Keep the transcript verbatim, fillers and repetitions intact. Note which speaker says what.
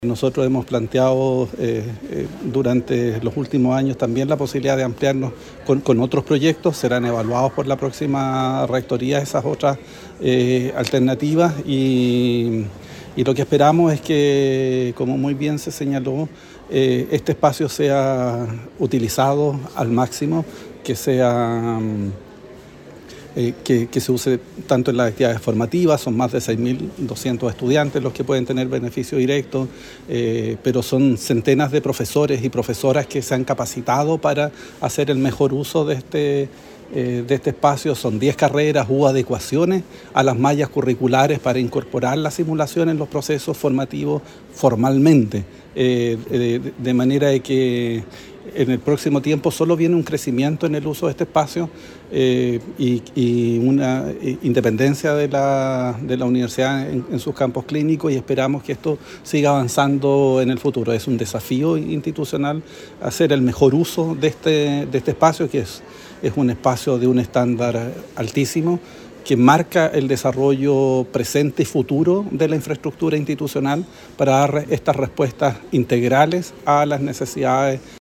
Speaker 1: Nosotros hemos planteado eh, eh, durante los últimos años también la posibilidad de ampliarnos con, con otros proyectos. Serán evaluados por la próxima rectoría esas otras eh, alternativas y, y lo que esperamos es que, como muy bien se señaló, eh, este espacio sea utilizado al máximo, que sea... Eh, que, que se use tanto en las actividades formativas. Son más de seis mil doscientos estudiantes los que pueden tener beneficio directo, eh, pero son centenas de profesores y profesoras que se han capacitado para hacer el mejor uso de este, eh, de este espacio. Son diez carreras u adecuaciones a las mallas curriculares para incorporar la simulación en los procesos formativos formalmente, eh, de, de manera de que en el próximo tiempo solo viene un crecimiento en el uso de este espacio eh, y, y una independencia de la, de la universidad en, en sus campos clínicos, y esperamos que esto siga avanzando en el futuro. Es un desafío institucional hacer el mejor uso de este, de este espacio, que es, es un espacio de un estándar altísimo, que marca el desarrollo presente y futuro de la infraestructura institucional para dar estas respuestas integrales a las necesidades